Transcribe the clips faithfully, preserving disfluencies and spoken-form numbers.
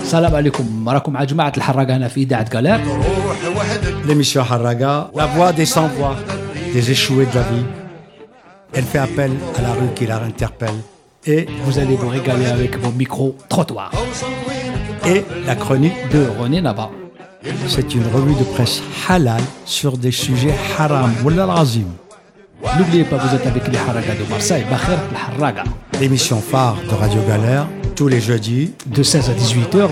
السلام عليكم، راكم مع جماعة الحراقة هنا في إذاعة غالير. L'émission Harraga, la voix des sans-voix, des échoués de la vie. Elle fait appel à la rue qui la interpelle. Et vous allez vous régaler avec vos micros-trottoirs. Et la chronique de René Naba. C'est une revue de presse halal sur des sujets haram ou l'azim. N'oubliez pas, vous êtes avec les Harraga de Marseille, Bakhir Harraga. L'émission phare de Radio Galère, tous les jeudis, de seize à dix-huit heures,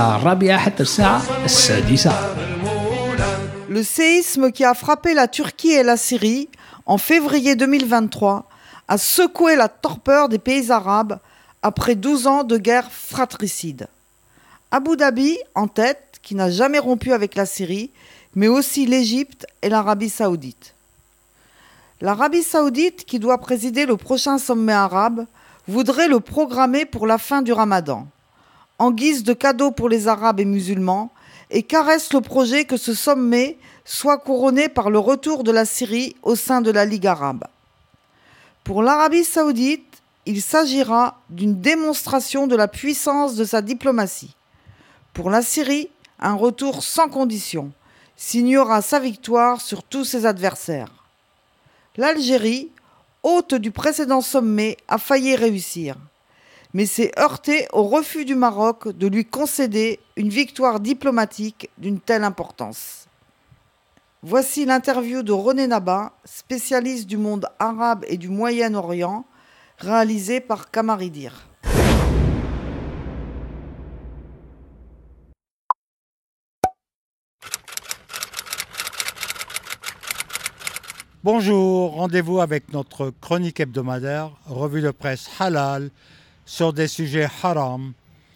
Le séisme qui a frappé la Turquie et la Syrie en février deux mille vingt-trois a secoué la torpeur des pays arabes après douze ans de guerre fratricide. Abu Dhabi en tête, qui n'a jamais rompu avec la Syrie, mais aussi l'Égypte et l'Arabie saoudite. L'Arabie saoudite, qui doit présider le prochain sommet arabe, voudrait le programmer pour la fin du Ramadan, en guise de cadeau pour les Arabes et musulmans, et caresse le projet que ce sommet soit couronné par le retour de la Syrie au sein de la Ligue arabe. Pour l'Arabie saoudite, il s'agira d'une démonstration de la puissance de sa diplomatie. Pour la Syrie, un retour sans condition, signera sa victoire sur tous ses adversaires. L'Algérie, hôte du précédent sommet, a failli réussir, mais s'est heurtée au refus du Maroc de lui concéder une victoire diplomatique d'une telle importance. Voici l'interview de René Naba, spécialiste du monde arabe et du Moyen-Orient, réalisée par Kamaridir. Bonjour, rendez-vous avec notre chronique hebdomadaire, revue de presse halal, sur des sujets haram,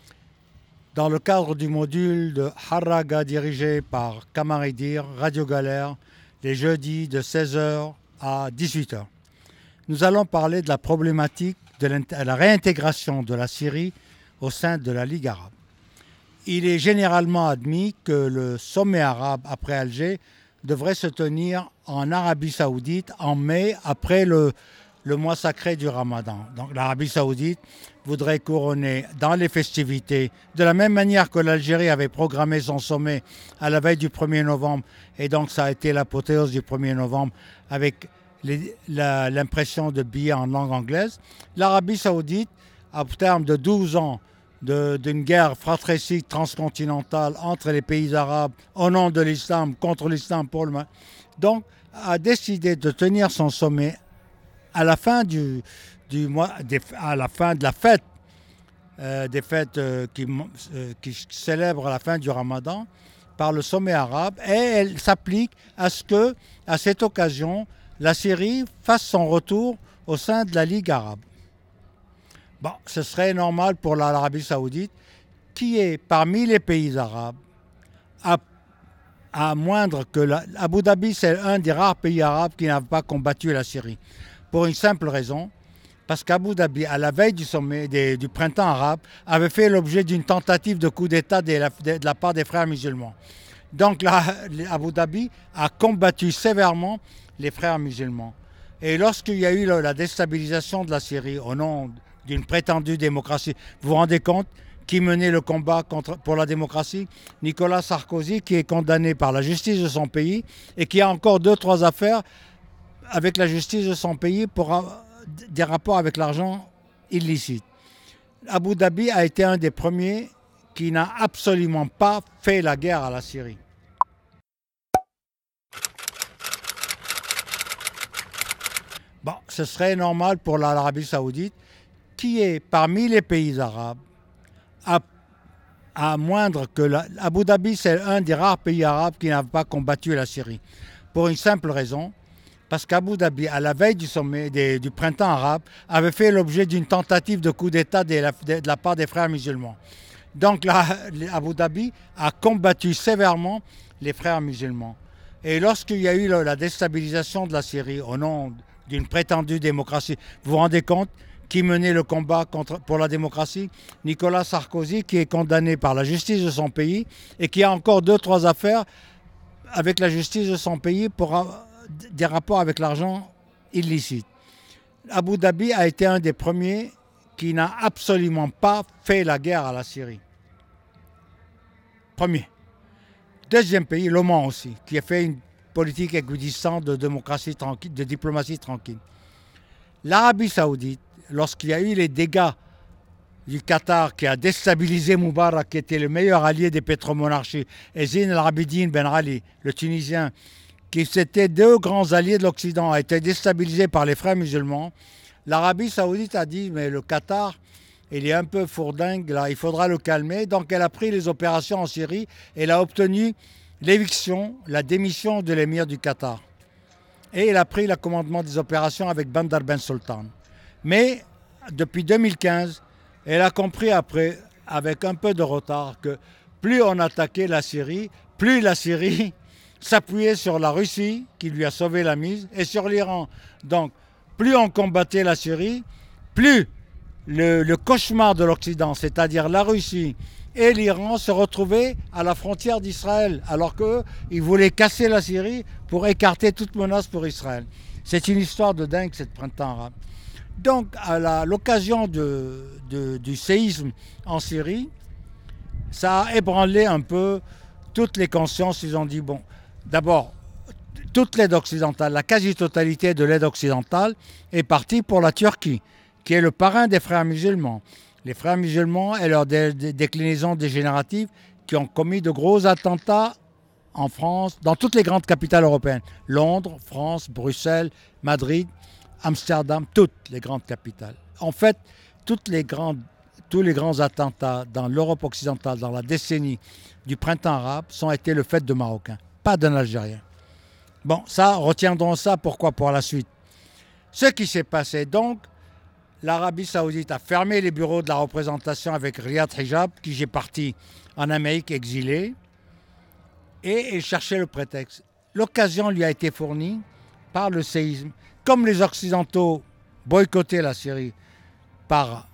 dans le cadre du module de Harraga dirigé par Kamaridir, Radio Galère, les jeudis de seize heures à dix-huit heures. Nous allons parler de la problématique de la réintégration de la Syrie au sein de la Ligue arabe. Il est généralement admis que le sommet arabe après Alger devrait se tenir en Arabie saoudite en mai, après le, le mois sacré du Ramadan. Donc l'Arabie saoudite voudrait couronner dans les festivités, de la même manière que l'Algérie avait programmé son sommet à la veille du premier novembre, et donc ça a été l'apothéose du premier novembre avec les, la, l'impression de billets en langue anglaise. L'Arabie saoudite, au terme de douze ans De, d'une guerre fratricide transcontinentale entre les pays arabes au nom de l'islam, contre l'islam pour le mal, donc a décidé de tenir son sommet à la fin du, du mois, à la fin de la fête, euh, des fêtes euh, qui, euh, qui célèbrent la fin du Ramadan par le sommet arabe, et elle s'applique à ce que, à cette occasion, la Syrie fasse son retour au sein de la Ligue arabe. Bon, ce serait normal pour l'Arabie saoudite, qui est parmi les pays arabes, à, à moindre que la, Abu Dhabi, c'est un des rares pays arabes qui n'a pas combattu la Syrie. Pour une simple raison, parce qu'Abu Dhabi, à la veille du sommet des, du printemps arabe, avait fait l'objet d'une tentative de coup d'État de la, de, de la part des frères musulmans. Donc là, Abu Dhabi a combattu sévèrement les frères musulmans. Et lorsqu'il y a eu la déstabilisation de la Syrie au nom d'une prétendue démocratie, vous vous rendez compte qui menait le combat contre, pour la démocratie? Nicolas Sarkozy, qui est condamné par la justice de son pays et qui a encore deux, trois affaires avec la justice de son pays pour des rapports avec l'argent illicite. Abu Dhabi a été un des premiers qui n'a absolument pas fait la guerre à la Syrie. Bon, ce serait normal pour l'Arabie saoudite, qui est parmi les pays arabes, à, à moindre que la, Abu Dhabi, c'est un des rares pays arabes qui n'a pas combattu la Syrie. Pour une simple raison, parce qu'Abu Dhabi, à la veille du sommet des, du printemps arabe, avait fait l'objet d'une tentative de coup d'État de la, de, de la part des frères musulmans. Donc là, Abu Dhabi a combattu sévèrement les frères musulmans. Et lorsqu'il y a eu la déstabilisation de la Syrie au nom d'une prétendue démocratie, vous vous rendez compte qui menait le combat contre, pour la démocratie? Nicolas Sarkozy, qui est condamné par la justice de son pays et qui a encore deux, trois affaires avec la justice de son pays pour des rapports avec l'argent illicite. Abu Dhabi a été un des premiers qui n'a absolument pas fait la guerre à la Syrie. Premier. Deuxième pays, l'Oman aussi, qui a fait une politique équidistante de démocratie tranquille, de diplomatie tranquille. L'Arabie Saoudite, lorsqu'il y a eu les dégâts du Qatar qui a déstabilisé Moubarak, qui était le meilleur allié des pétromonarchies, et Zine el-Abidine Ben Ali, le Tunisien, qui c'était deux grands alliés de l'Occident, a été déstabilisé par les frères musulmans, l'Arabie Saoudite a dit, mais le Qatar, il est un peu fourdingue, là, il faudra le calmer. Donc elle a pris les opérations en Syrie et elle a obtenu l'éviction, la démission de l'émir du Qatar. Et elle a pris le commandement des opérations avec Bandar Ben Sultan. Mais depuis deux mille quinze, elle a compris après, avec un peu de retard, que plus on attaquait la Syrie, plus la Syrie s'appuyait sur la Russie, qui lui a sauvé la mise, et sur l'Iran. Donc, plus on combattait la Syrie, plus le, le cauchemar de l'Occident, c'est-à-dire la Russie et l'Iran, se retrouvaient à la frontière d'Israël, alors qu'ils voulaient casser la Syrie pour écarter toute menace pour Israël. C'est une histoire de dingue, cette printemps arabe. Donc, à l'occasion de, de, du séisme en Syrie, ça a ébranlé un peu toutes les consciences. Ils ont dit, bon, d'abord, toute l'aide occidentale, la quasi-totalité de l'aide occidentale est partie pour la Turquie, qui est le parrain des frères musulmans. Les frères musulmans et leurs dé dé déclinaisons dégénératives qui ont commis de gros attentats en France, dans toutes les grandes capitales européennes. Londres, France, Bruxelles, Madrid, Amsterdam, toutes les grandes capitales. En fait, toutes les grandes, tous les grands attentats dans l'Europe occidentale, dans la décennie du printemps arabe, sont été le fait de Marocains, pas d'un Algérien. Bon, ça, retiendrons ça, pourquoi pour la suite. Ce qui s'est passé donc, l'Arabie Saoudite a fermé les bureaux de la représentation avec Riyad Hijab, qui est parti en Amérique exilé, et il cherchait le prétexte. L'occasion lui a été fournie par le séisme. Comme les Occidentaux boycottaient la Syrie par,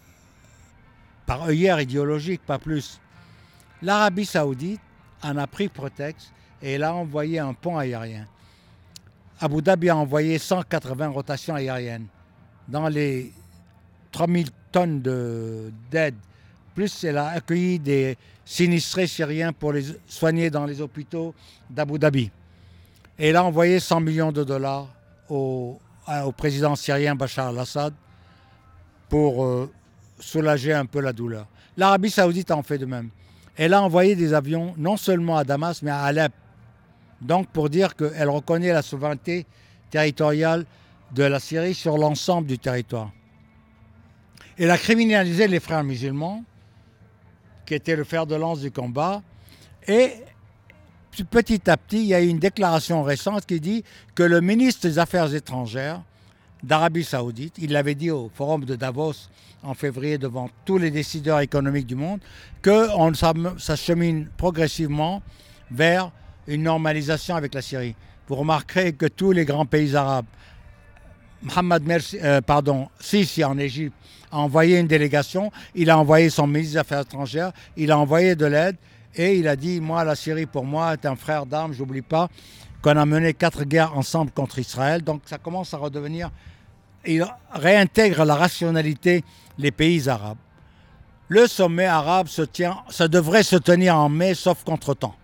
par œillère idéologique, pas plus, l'Arabie Saoudite en a pris prétexte et elle a envoyé un pont aérien. Abu Dhabi a envoyé cent quatre-vingts rotations aériennes dans les trois mille tonnes d'aide. Plus elle a accueilli des sinistrés syriens pour les soigner dans les hôpitaux d'Abu Dhabi. Et elle a envoyé cent millions de dollars au, au président syrien Bachar al-Assad pour euh, soulager un peu la douleur. L'Arabie Saoudite en fait de même. Elle a envoyé des avions non seulement à Damas mais à Alep. Donc pour dire qu'elle reconnaît la souveraineté territoriale de la Syrie sur l'ensemble du territoire. Elle a criminalisé les frères musulmans, qui étaient le fer de lance du combat, et petit à petit, il y a eu une déclaration récente qui dit que le ministre des Affaires étrangères d'Arabie Saoudite, il l'avait dit au forum de Davos en février devant tous les décideurs économiques du monde, qu'on s'achemine progressivement vers une normalisation avec la Syrie. Vous remarquerez que tous les grands pays arabes, Mohamed Mersi, euh, pardon, Sisi en Égypte, a envoyé une délégation, il a envoyé son ministre des Affaires étrangères, il a envoyé de l'aide et il a dit, moi, la Syrie, pour moi, est un frère d'armes, j'oublie pas qu'on a mené quatre guerres ensemble contre Israël, donc ça commence à redevenir, il réintègre la rationalité les pays arabes. Le sommet arabe se tient, ça devrait se tenir en mai, sauf contre-temps.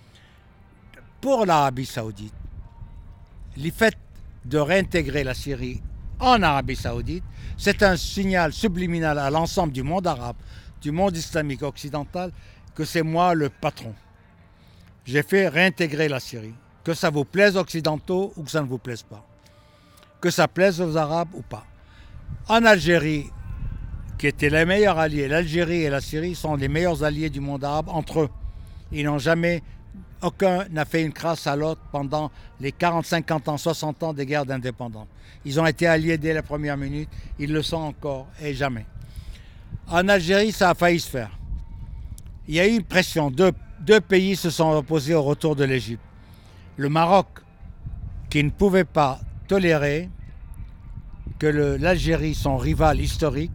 Pour l'Arabie Saoudite, le fait de réintégrer la Syrie en Arabie Saoudite, c'est un signal subliminal à l'ensemble du monde arabe, du monde islamique occidental, que c'est moi le patron. J'ai fait réintégrer la Syrie. Que ça vous plaise occidentaux ou que ça ne vous plaise pas. Que ça plaise aux Arabes ou pas. En Algérie, qui étaient les meilleurs alliés, l'Algérie et la Syrie sont les meilleurs alliés du monde arabe entre eux. Ils n'ont jamais... Aucun n'a fait une crasse à l'autre pendant les quarante, cinquante ans, soixante ans des guerres d'indépendance. Ils ont été alliés dès la première minute, ils le sont encore et jamais. En Algérie, ça a failli se faire. Il y a eu une pression, deux, deux pays se sont opposés au retour de l'Égypte. Le Maroc, qui ne pouvait pas tolérer que l'Algérie, son rival historique,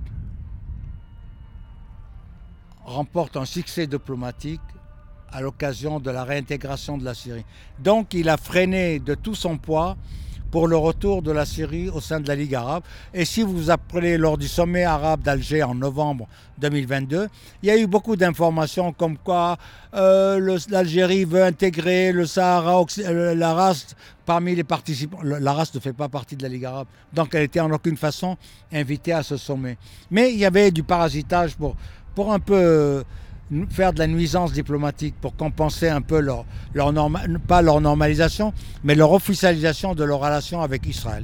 remporte un succès diplomatique à l'occasion de la réintégration de la Syrie. Donc il a freiné de tout son poids pour le retour de la Syrie au sein de la Ligue arabe. Et si vous vous appelez lors du sommet arabe d'Alger en novembre deux mille vingt-deux, il y a eu beaucoup d'informations comme quoi euh, le, l'Algérie veut intégrer le Sahara, euh, la race parmi les participants. La race ne fait pas partie de la Ligue arabe, donc elle était en aucune façon invitée à ce sommet. Mais il y avait du parasitage pour, pour un peu... Euh, faire de la nuisance diplomatique pour compenser un peu leur, leur norma, pas leur normalisation, mais leur officialisation de leurs relations avec Israël.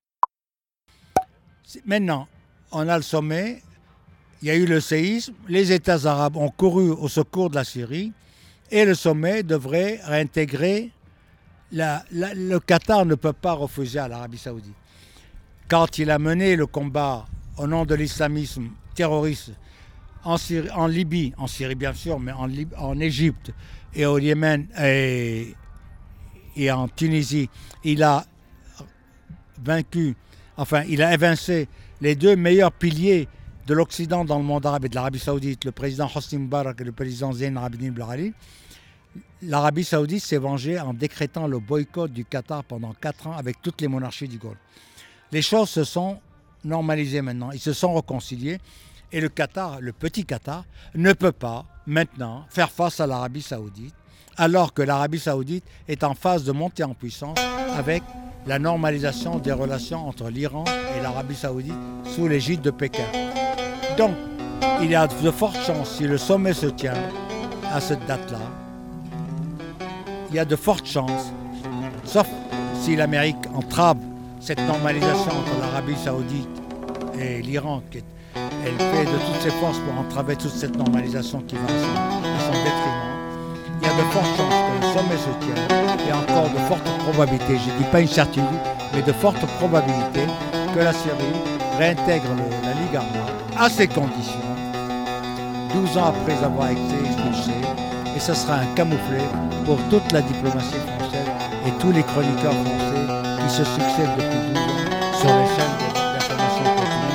Maintenant, on a le sommet, il y a eu le séisme, les États arabes ont couru au secours de la Syrie et le sommet devrait réintégrer, la, la, le Qatar ne peut pas refuser à l'Arabie saoudite. Quand il a mené le combat au nom de l'islamisme terroriste En, Syrie, en Libye, en Syrie bien sûr, mais en, Lib- en Égypte et au Yémen et, et en Tunisie, il a vaincu, enfin il a évincé les deux meilleurs piliers de l'Occident dans le monde arabe et de l'Arabie saoudite, le président Hosni Moubarak et le président Zayn Abidine Ben Ali. L'Arabie saoudite s'est vengée en décrétant le boycott du Qatar pendant quatre ans avec toutes les monarchies du Golfe. Les choses se sont normalisées maintenant, ils se sont réconciliés. Et le Qatar, le petit Qatar, ne peut pas maintenant faire face à l'Arabie saoudite, alors que l'Arabie saoudite est en phase de montée en puissance avec la normalisation des relations entre l'Iran et l'Arabie saoudite sous l'égide de Pékin. Donc, il y a de fortes chances, si le sommet se tient à cette date-là, il y a de fortes chances, sauf si l'Amérique entrave cette normalisation entre l'Arabie saoudite et l'Iran, qui est elle fait de toutes ses forces pour entraver toute cette normalisation qui va à son, à son détriment. Il y a de fortes chances que le sommet se tienne. Il y a encore de fortes probabilités, je ne dis pas une certitude, mais de fortes probabilités que la Syrie réintègre le, la Ligue arabe à ces conditions, douze ans après avoir été expulsée, et ce sera un camouflet pour toute la diplomatie française et tous les chroniqueurs français qui se succèdent depuis douze ans sur les chaînes d'information continue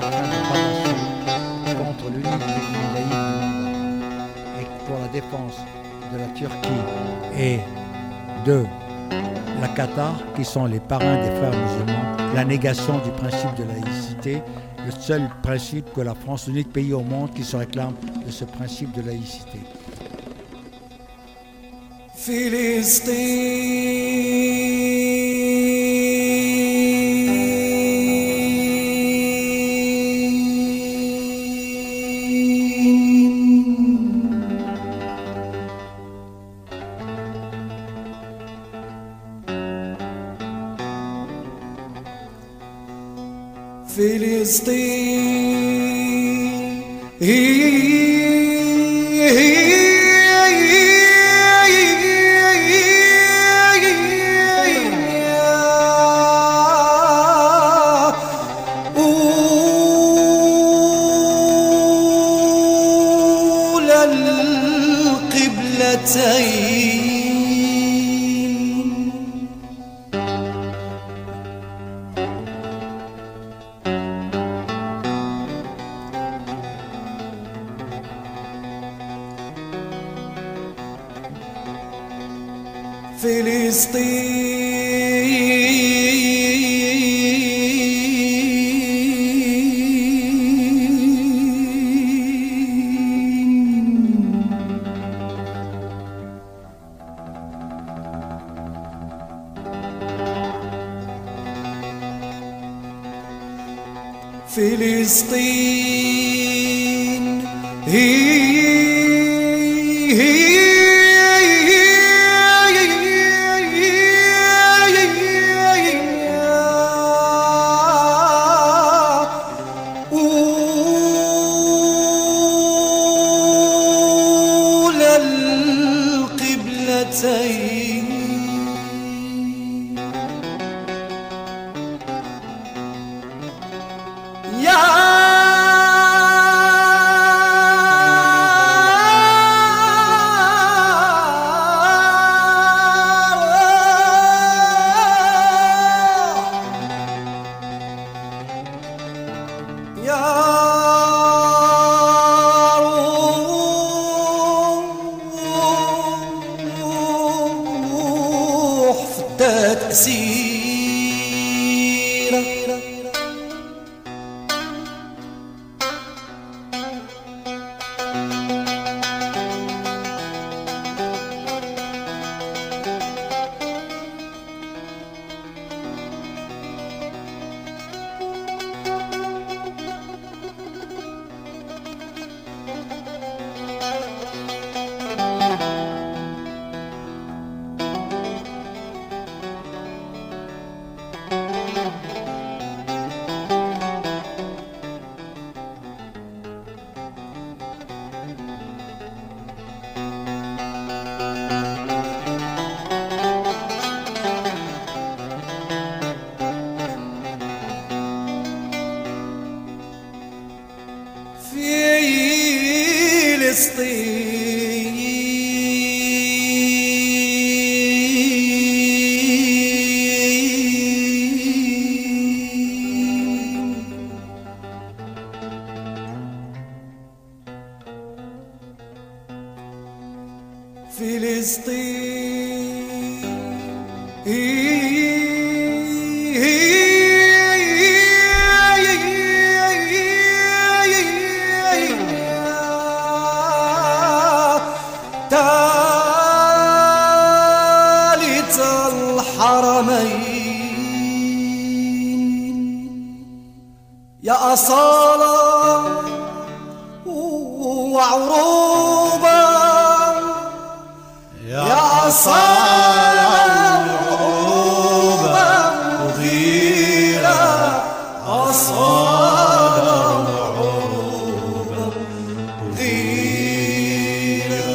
contre l'unique pays laïque du monde et pour la défense de la Turquie et de la Qatar, qui sont les parrains des frères musulmans, la négation du principe de laïcité, le seul principe que la France, l'unique pays au monde qui se réclame de ce principe de laïcité. فلسطين هي أولى القبلتين يا ثالث الحرمين يا أصالة وعروبة يا أصالة وعروبة وغيرة أصالة وعروبة وغيرة.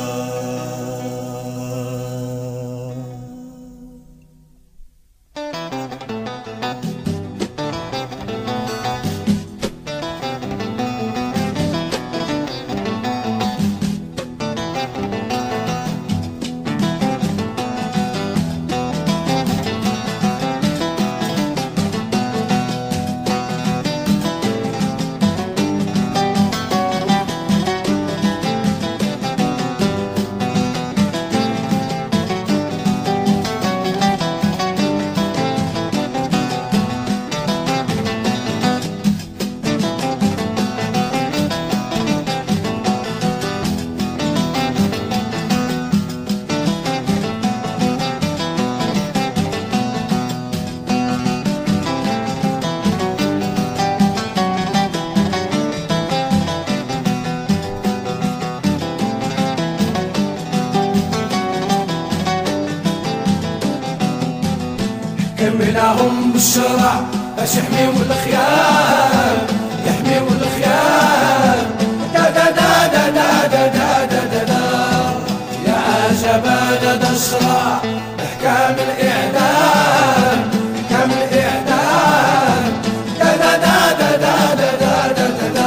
كملناهم بالشرع باش يحميو الخيام يحميو الخيام دا دا دا دا دا دا دا دا دا دا. يا عجبا لدى الشرع احكام الاعدام احكام الاعدام دا دا دا دا دا دا دا دا دا دا.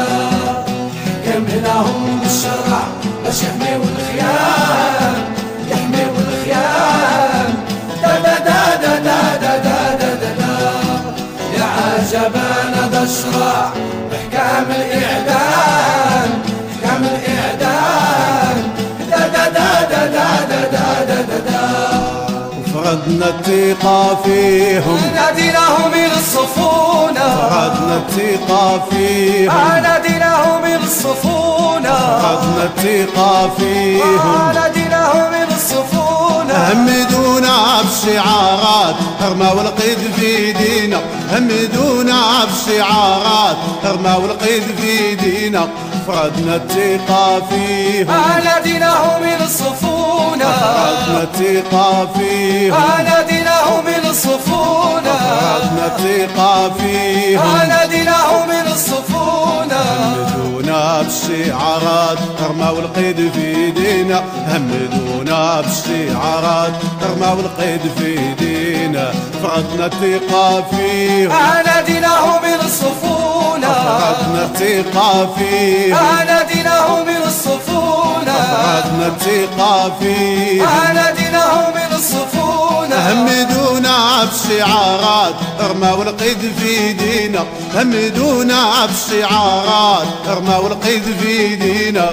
كملناهم بالشرع باش يحميو الخيام يحميو الخيام دا دا دا دا دا دا دا دا دا دا. يا عجبانا ذا الشرع بإحكام الإعدام إحكام الإعدام دا دا دا دا دا دا دا دا دا دا. وفرضنا الثقة فيهم ناديناهم ينصفونا فرضنا الثقة فيهم ناديناهم ينصفونا فرضنا الثقة فيهم ناديناهم ينصفونا. همدونا بشعارات ارماو القيد في دينا همدونا بشعارات ارماو القيد في دينا. فرضنا الثقة فيهم ناديناهم ينصفونا فرضنا الثقة فيهم ناديناهم ينصفونا فرضنا الثقة فيهم ناديناهم ينصفونا. همدونا بالشعارات ارماو القيد في دينا همدونا بالشعارات ارماو القيد في دينا. فرضنا الثقة فيهم ناديناهم ينصفونا فرضنا الثقة فيهم ناديناهم ينصفونا فرضنا الثقة فيهم ناديناهم ينصفونا. همدونا بشعارات ارماو القيد في دينا همدونا بشعارات ارماو القيد في دينا.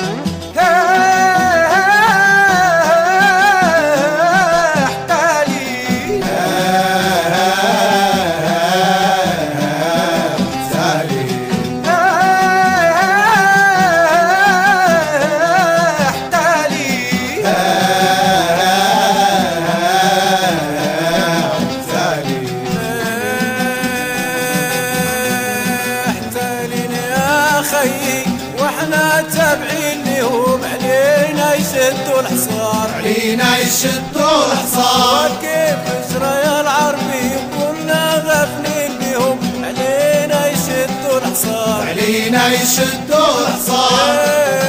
واحنا تابعين لهم علينا يشدوا الحصار علينا يشدوا الحصار. كيف إسرائيل العربي كنا غافلين بهم علينا يشدوا الحصار علينا يشدوا الحصار.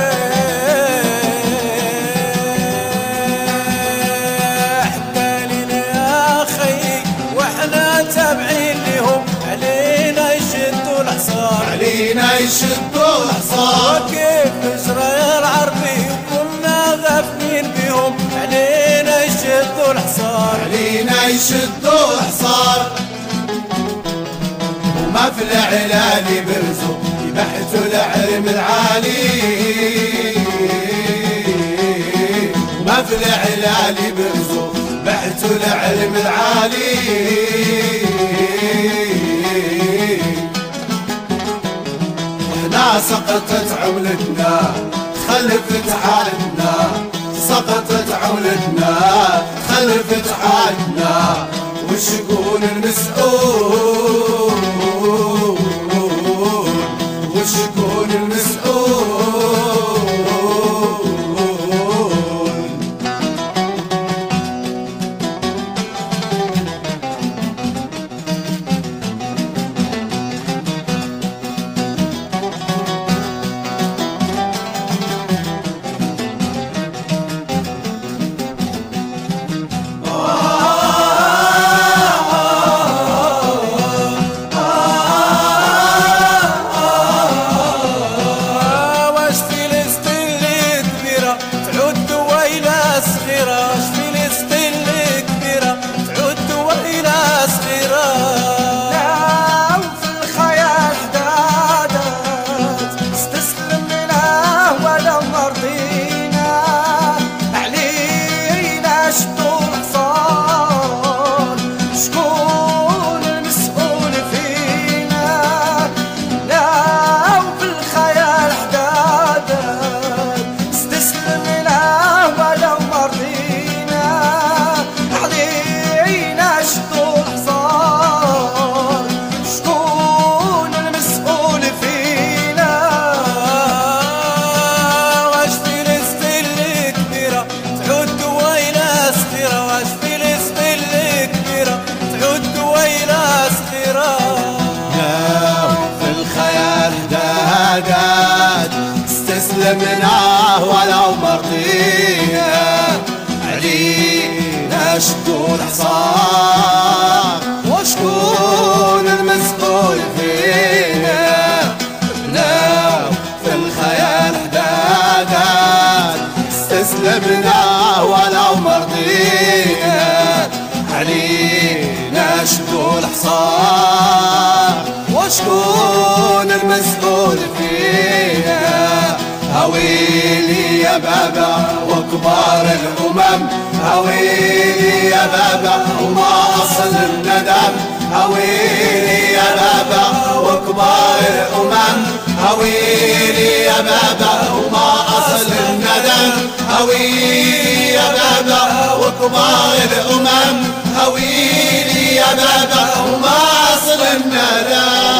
احتالين يا خيي واحنا تابعين لهم علينا يشدوا الحصار علينا يشدوا الحصار. كيف إسرائيل يشدوا حصار وما في العلال يبرزوا يبحثوا العلم العالي وما في العلال يبرزوا يبحثوا العلم العالي وحنا سقطت عملتنا خلفت حالنا سقطت عملتنا خلفت حالنا وشكون المسؤول وشكون المسؤول استسلمنا ولو مرضينا علينا شدوا الحصار وشكون المسؤول فينا بناو في الخيال حدادات استسلمنا ولو مرضينا علينا شدوا الحصار وشكون المسؤول فينا هويلي يا بابا وكبار الأمم هويلي يا بابا وما أصل الندم هويلي يا بابا وكبار الأمم هويلي يا بابا وما أصل الندم هويلي يا بابا وكبار الأمم هويلي يا بابا وما أصل الندم